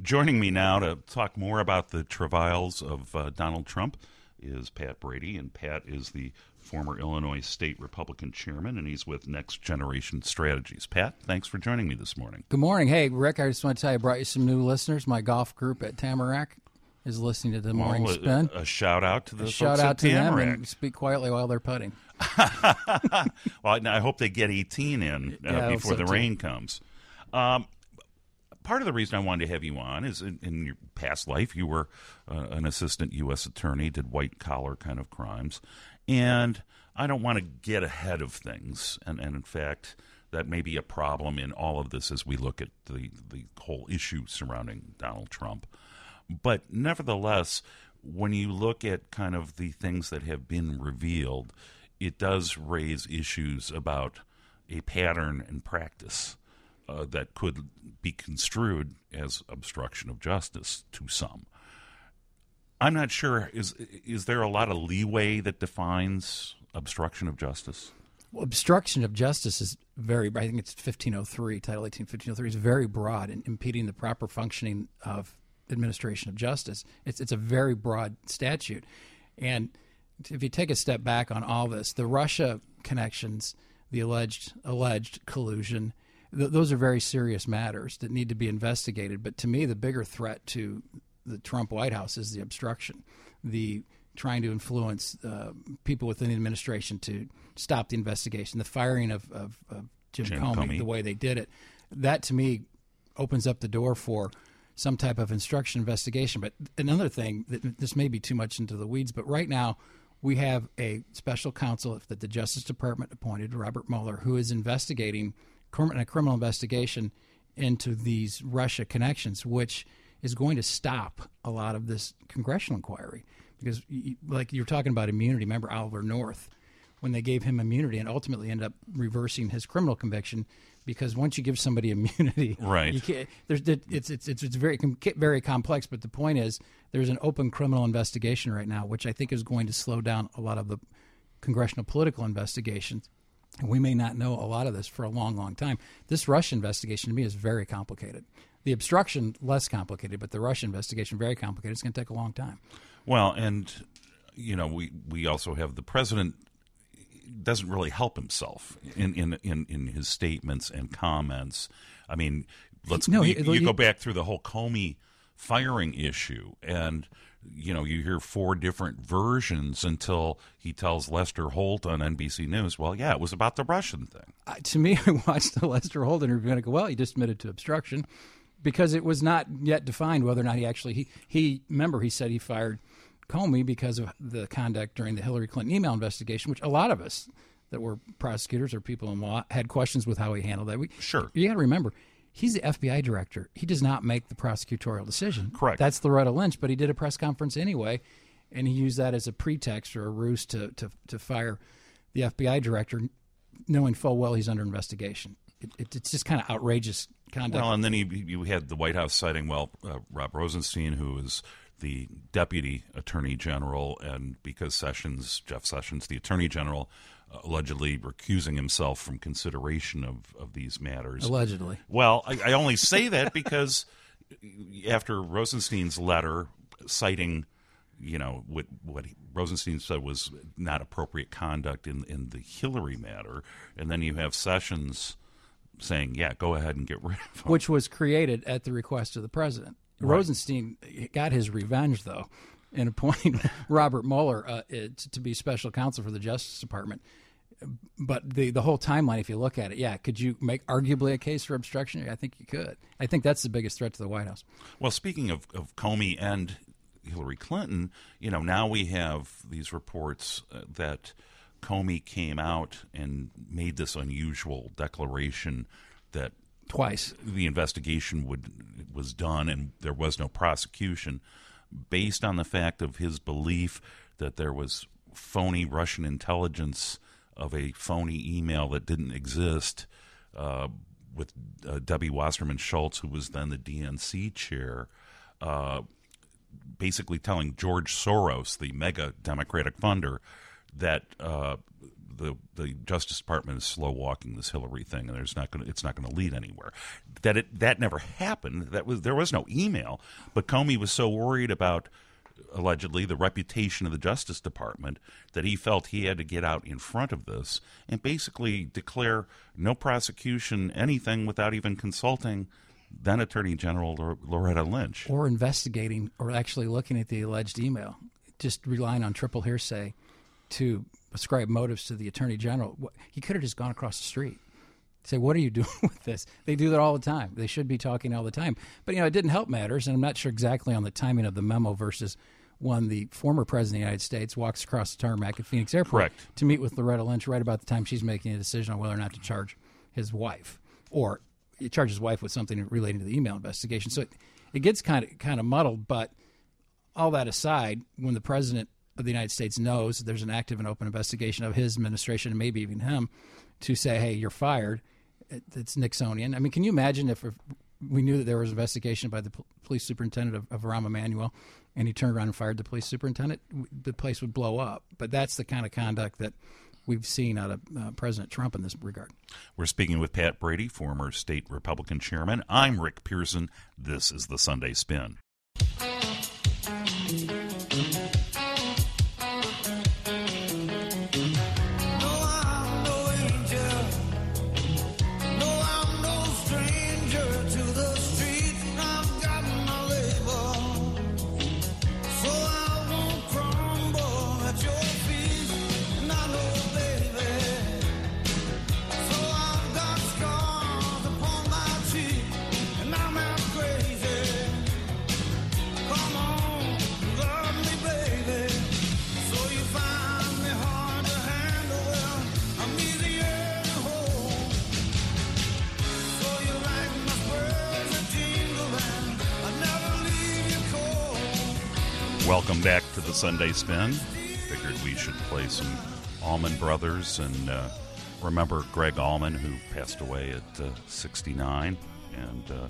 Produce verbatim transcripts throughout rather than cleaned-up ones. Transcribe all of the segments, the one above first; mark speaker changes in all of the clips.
Speaker 1: Joining me now to talk more about the travails of uh, Donald Trump is Pat Brady, and Pat is the former Illinois State Republican chairman, and he's with Next Generation Strategies. Pat, thanks for joining me this morning.
Speaker 2: Good morning. Hey, Rick, I just want to tell you I brought you some new listeners. My golf group at Tamarack is listening to the morning
Speaker 1: well,
Speaker 2: spin.
Speaker 1: A, a shout out to the
Speaker 2: a
Speaker 1: folks
Speaker 2: shout out
Speaker 1: at
Speaker 2: to
Speaker 1: Tamarack.
Speaker 2: them and speak quietly while they're putting.
Speaker 1: Well, I hope they get eighteen in uh,
Speaker 2: yeah,
Speaker 1: before
Speaker 2: so
Speaker 1: the
Speaker 2: too.
Speaker 1: rain comes. Um, part of the reason I wanted to have you on is in, in your past life, you were uh, an assistant U S attorney, did white-collar kind of crimes. And I don't want to get ahead of things. And, and in fact, that may be a problem in all of this as we look at the, the whole issue surrounding Donald Trump. But nevertheless, when you look at kind of the things that have been revealed, it does raise issues about a pattern and practice uh, that could be construed as obstruction of justice to some. I'm not sure, is is there a lot of leeway that defines obstruction of justice?
Speaker 2: Well, obstruction of justice is very, I think it's fifteen oh three, Title eighteen, fifteen oh three is very broad in impeding the proper functioning of administration of justice. It's it's a very broad statute. And if you take a step back on all this, the Russia connections, the alleged alleged collusion, th- those are very serious matters that need to be investigated. But to me, the bigger threat to the Trump White House is the obstruction, the trying to influence uh, people within the administration to stop the investigation, the firing of, of, of Jim,
Speaker 1: Jim
Speaker 2: Comey,
Speaker 1: Comey,
Speaker 2: the way they did it. That, to me, opens up the door for some type of instruction investigation. But another thing, that this may be too much into the weeds, but right now we have a special counsel that the Justice Department appointed, Robert Mueller, who is investigating a criminal investigation into these Russia connections, which is going to stop a lot of this congressional inquiry. Because, like you're talking about immunity, remember Oliver North, when they gave him immunity and ultimately ended up reversing his criminal conviction, because once you give somebody immunity,
Speaker 1: right?
Speaker 2: You can't, there's, it's, it's, it's, it's very, very complex, but the point is there's an open criminal investigation right now, which I think is going to slow down a lot of the congressional political investigations. And we may not know a lot of this for a long, long time. This Russia investigation, to me, is very complicated. The obstruction, less complicated, but the Russia investigation, very complicated. It's going to take a long time.
Speaker 1: Well, and, you know, we, we also have the president doesn't really help himself in, in, in, in his statements and comments. I mean, let's
Speaker 2: no,
Speaker 1: you,
Speaker 2: he,
Speaker 1: you
Speaker 2: he,
Speaker 1: go back through the whole Comey firing issue, and, you know, you hear four different versions until he tells Lester Holt on N B C News, well, yeah, it was about the Russian thing.
Speaker 2: Uh, to me, I watched the Lester Holt interview and I go, well, he just admitted to obstruction, because it was not yet defined whether or not he actually, he, he remember, he said he fired Comey because of the conduct during the Hillary Clinton email investigation, which a lot of us that were prosecutors or people in law had questions with how he handled that. We,
Speaker 1: sure.
Speaker 2: You got to remember, he's the F B I director. He does not make the prosecutorial decision.
Speaker 1: Correct.
Speaker 2: That's Loretta Lynch, but he did a press conference anyway, and he used that as a pretext or a ruse to, to, to fire the F B I director, knowing full well he's under investigation. It, it, it's just kind of outrageous conduct.
Speaker 1: Well, and then he, you had the White House citing, well, uh, Rob Rosenstein, who is the deputy attorney general, and because Sessions, Jeff Sessions, the attorney general, uh, allegedly recusing himself from consideration of, of these matters.
Speaker 2: Allegedly.
Speaker 1: Well, I, I only say that because after Rosenstein's letter citing, you know, what what Rosenstein said was not appropriate conduct in, in the Hillary matter, and then you have Sessions saying, yeah, go ahead and get rid of him.
Speaker 2: Which was created at the request of the president. Right. Rosenstein got his revenge, though, in appointing Robert Mueller uh, to be special counsel for the Justice Department. But the, the whole timeline, if you look at it, yeah, could you make arguably a case for obstruction? I think you could. I think that's the biggest threat to the White House.
Speaker 1: Well, speaking of, of Comey and Hillary Clinton, you know, now we have these reports uh, that Comey came out and made this unusual declaration that
Speaker 2: twice
Speaker 1: the investigation would was done and there was no prosecution, based on the fact of his belief that there was phony Russian intelligence of a phony email that didn't exist uh, with uh, Debbie Wasserman Schultz, who was then the D N C chair, uh, basically telling George Soros, the mega Democratic funder, that uh, the the Justice Department is slow walking this Hillary thing, and there's not going it's not going to lead anywhere. That it that never happened. That was there was no email, but Comey was so worried about allegedly the reputation of the Justice Department that he felt he had to get out in front of this and basically declare no prosecution, anything, without even consulting then Attorney General Loretta Lynch.
Speaker 2: Or investigating or actually looking at the alleged email, just relying on triple hearsay to ascribe motives to the Attorney General. He could have just gone across the street. Say, what are you doing with this? They do that all the time. They should be talking all the time. But, you know, it didn't help matters, and I'm not sure exactly on the timing of the memo versus when the former president of the United States walks across the tarmac at Phoenix Airport
Speaker 1: Correct.
Speaker 2: to meet with Loretta Lynch right about the time she's making a decision on whether or not to charge his wife, or charge his wife with something relating to the email investigation. So it, it gets kind of kind of muddled, but all that aside, when the president of the United States knows there's an active and open investigation of his administration and maybe even him, to say, hey, you're fired, it, it's Nixonian. I mean, can you imagine if, if we knew that there was an investigation by the p- police superintendent of, of Rahm Emanuel, and he turned around and fired the police superintendent? The place would blow up. But that's the kind of conduct that we've seen out of uh, President Trump in this regard.
Speaker 1: We're speaking with Pat Brady, former state Republican chairman. I'm Rick Pearson. This is the Sunday Spin. Welcome back to the Sunday Spin. Figured we should play some Allman Brothers and uh, remember Greg Allman, who passed away at uh, sixty-nine. And uh,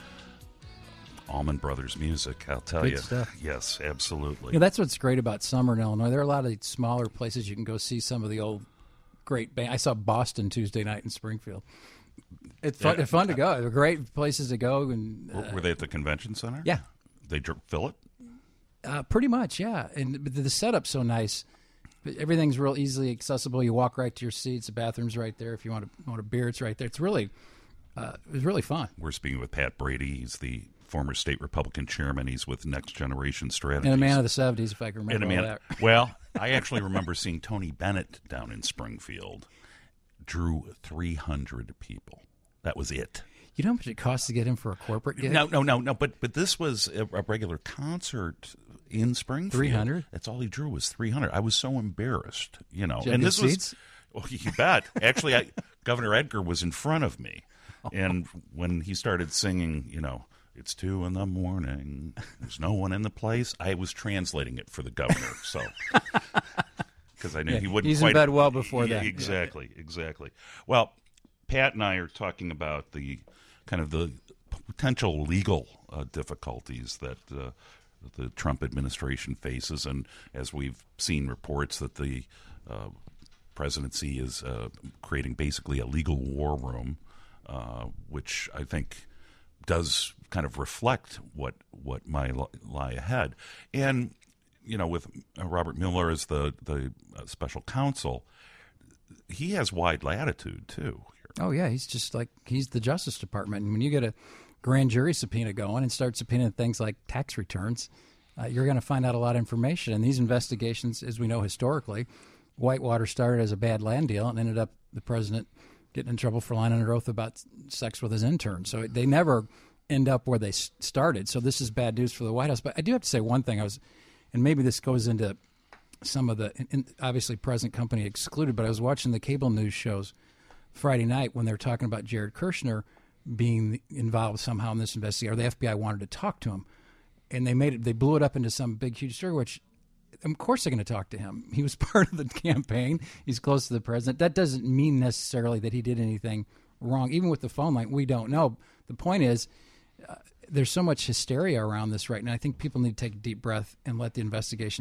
Speaker 1: Allman Brothers music, I'll tell
Speaker 2: Good
Speaker 1: you.
Speaker 2: stuff.
Speaker 1: Yes, absolutely.
Speaker 2: Yeah, that's what's great about summer in Illinois. There are a lot of smaller places you can go see some of the old great bands. I saw Boston Tuesday night in Springfield. It's fun,
Speaker 1: Yeah.
Speaker 2: it's fun to go. They're great places to go. And uh,
Speaker 1: Were they at the convention center?
Speaker 2: Yeah.
Speaker 1: They dr- fill it?
Speaker 2: Uh, pretty much, yeah. And the the setup's so nice. Everything's real easily accessible. You walk right to your seats. The bathroom's right there. If you want to want a beer, it's right there. It's really, uh, it was really fun.
Speaker 1: We're speaking with Pat Brady. He's the former state Republican chairman. He's with Next Generation Strategies.
Speaker 2: And a man of the seventies, if I can remember
Speaker 1: And a
Speaker 2: all
Speaker 1: man,
Speaker 2: that.
Speaker 1: well, I actually remember seeing Tony Bennett down in Springfield. Drew three hundred people. That was it.
Speaker 2: You know how much it costs to get in for a corporate gig?
Speaker 1: No, no, no, no. But but this was a, a regular concert in Springfield.
Speaker 2: three hundred?
Speaker 1: That's all he drew was three hundred. I was so embarrassed, you know.
Speaker 2: Did you
Speaker 1: and
Speaker 2: have
Speaker 1: this
Speaker 2: good
Speaker 1: was,
Speaker 2: seats?
Speaker 1: well, you bet. Actually, I, Governor Edgar was in front of me, and when he started singing, you know, it's two in the morning, there's no one in the place, I was translating it for the governor, so. Because I knew
Speaker 2: Yeah,
Speaker 1: he wouldn't
Speaker 2: he's
Speaker 1: quite.
Speaker 2: in bed well before
Speaker 1: Yeah,
Speaker 2: that.
Speaker 1: Exactly, exactly. Well, Pat and I are talking about the kind of the potential legal uh, difficulties that uh, the Trump administration faces, and as we've seen reports that the uh, presidency is uh, creating basically a legal war room, uh, which I think does kind of reflect what what might lie ahead. And you know, with Robert Mueller as the the uh, special counsel, he has wide latitude too.
Speaker 2: Oh, yeah. He's just like, he's the Justice Department. And when you get a grand jury subpoena going and start subpoenaing things like tax returns, uh, you're going to find out a lot of information. And these investigations, as we know historically, Whitewater started as a bad land deal and ended up the president getting in trouble for lying under oath about sex with his intern. So they never end up where they started. So this is bad news for the White House. But I do have to say one thing. I was, and maybe this goes into some of the, and obviously present company excluded, but I was watching the cable news shows Friday night when they were talking about Jared Kushner being involved somehow in this investigation, or the F B I wanted to talk to him, and they made it. They blew it up into some big, huge story. Which, of course, they're going to talk to him. He was part of the campaign. He's close to the president. That doesn't mean necessarily that he did anything wrong. Even with the phone line, we don't know. The point is, uh, there's so much hysteria around this right now. I think people need to take a deep breath and let the investigation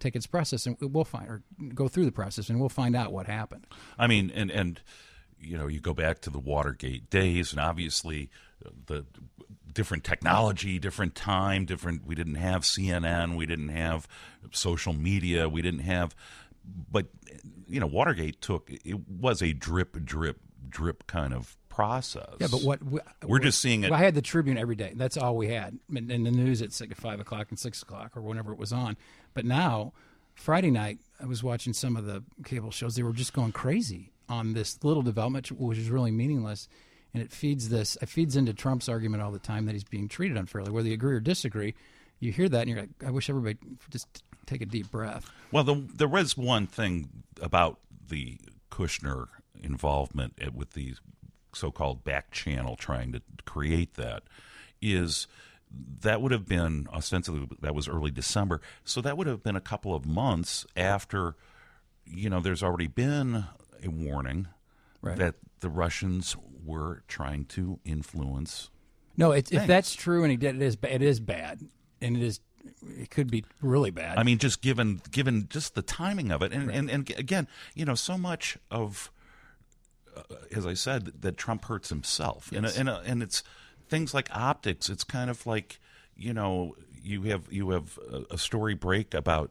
Speaker 2: take its process, and we'll find, or go through the process, and we'll find out what happened.
Speaker 1: I mean, and and you know, you go back to the Watergate days, and obviously the different technology, different time, different. We didn't have C N N, we didn't have social media, we didn't have, but you know, Watergate took it was a drip, drip, drip kind of process.
Speaker 2: Yeah, but what we,
Speaker 1: we're just seeing it.
Speaker 2: Well, I had the Tribune every day. That's all we had, in, in the news at like five o'clock and six o'clock or whenever it was on. But now, Friday night, I was watching some of the cable shows. They were just going crazy on this little development, which is really meaningless, and it feeds this. It feeds into Trump's argument all the time that he's being treated unfairly, whether you agree or disagree. You hear that, and you're like, I wish everybody just take a deep breath.
Speaker 1: Well, the, there was one thing about the Kushner involvement with the so-called back channel trying to create that is that would have been ostensibly that was early December, so that would have been a couple of months after, you know, there's already been a warning right. that the Russians were trying to influence.
Speaker 2: No, it, if that's true, and he did, it is it is bad, and it is it could be really bad.
Speaker 1: I mean, just given given just the timing of it, and
Speaker 2: right.
Speaker 1: and, and again, you know, so much of. Uh, as I said, that Trump hurts himself, yes. and and and it's things like optics. It's kind of like, you know, you have you have a, a story break about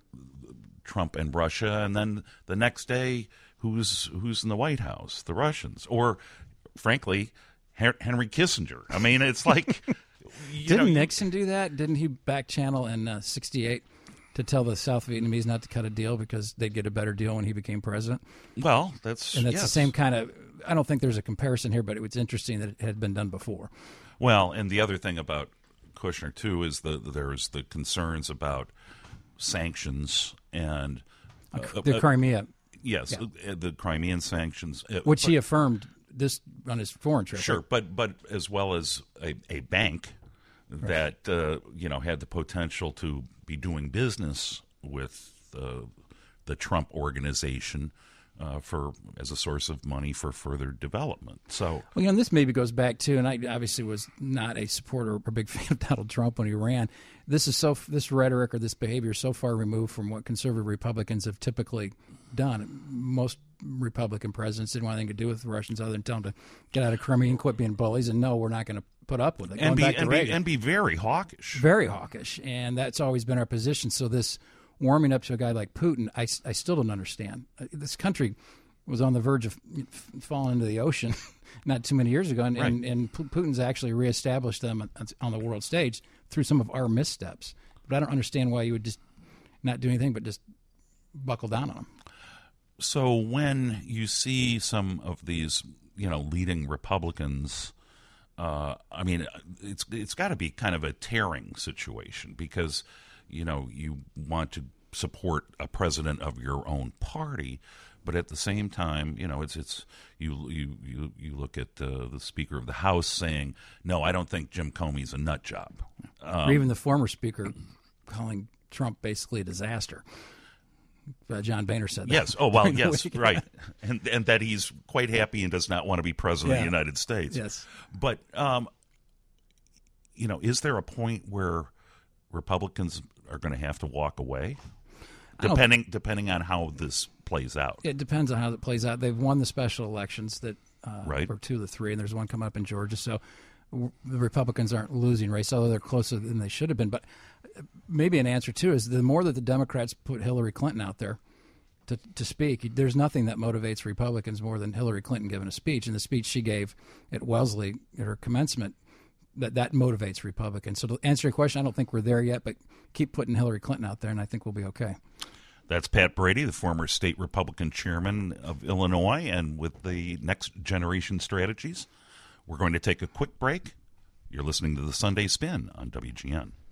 Speaker 1: Trump and Russia, and then the next day, who's who's in the White House? The Russians, or frankly, Henry Kissinger. I mean, it's like
Speaker 2: didn't
Speaker 1: know,
Speaker 2: Nixon do that? Didn't he back channel in uh, sixty-eight? To tell the South Vietnamese not to cut a deal because they'd get a better deal when he became president.
Speaker 1: Well, that's
Speaker 2: and that's
Speaker 1: yes.
Speaker 2: the same kind of. I don't think there's a comparison here, but it was interesting that it had been done before.
Speaker 1: Well, and the other thing about Kushner too is the there's the concerns about sanctions and
Speaker 2: uh, the Crimea.
Speaker 1: Uh, yes, yeah. the Crimean sanctions,
Speaker 2: which
Speaker 1: but,
Speaker 2: he affirmed this on his foreign trip.
Speaker 1: Sure, but but as well as a, a bank right. that uh, you know had the potential to be doing business with uh, the Trump organization uh, for as a source of money for further development. So,
Speaker 2: well, you know, and this maybe goes back to, and I obviously was not a supporter or a big fan of Donald Trump when he ran. This is so this rhetoric or this behavior is so far removed from what conservative Republicans have typically done. Most Republican presidents didn't want anything to do with the Russians other than tell them to get out of Crimea and quit being bullies, and no, we're not going to put up with it.
Speaker 1: And be,
Speaker 2: back to
Speaker 1: and,
Speaker 2: Reagan.
Speaker 1: be, and be very hawkish.
Speaker 2: Very hawkish, and that's always been our position. So this warming up to a guy like Putin, I, I still don't understand. This country was on the verge of falling into the ocean not too many years ago, and,
Speaker 1: right.
Speaker 2: and, and Putin's actually reestablished them on the world stage through some of our missteps. But I don't understand why you would just not do anything but just buckle down on them.
Speaker 1: So when you see some of these, you know, leading Republicans, uh, I mean, it's it's got to be kind of a tearing situation because, you know, you want to support a president of your own party, but at the same time, you know, it's it's you you you, you look at uh, the Speaker of the House saying, no, I don't think Jim Comey's a nut job, um,
Speaker 2: or even the former Speaker calling Trump basically a disaster. Uh, John Boehner said that.
Speaker 1: Yes. Oh, well, yes, right. And and that he's quite happy and does not want to be president
Speaker 2: yeah.
Speaker 1: of the United States.
Speaker 2: Yes.
Speaker 1: But, um, you know, is there a point where Republicans are going to have to walk away, depending depending on how this plays out?
Speaker 2: It depends on how it plays out. They've won the special elections that uh,
Speaker 1: right.
Speaker 2: or two of the three, and there's one coming up in Georgia. So w- the Republicans aren't losing race, although they're closer than they should have been. But maybe an answer, too, is the more that the Democrats put Hillary Clinton out there to, to speak, there's nothing that motivates Republicans more than Hillary Clinton giving a speech. And the speech she gave at Wellesley at her commencement, that, that motivates Republicans. So to answer your question, I don't think we're there yet, but keep putting Hillary Clinton out there, and I think we'll be okay.
Speaker 1: That's Pat Brady, the former state Republican chairman of Illinois, and with the Next Generation Strategies. We're going to take a quick break. You're listening to the Sunday Spin on W G N.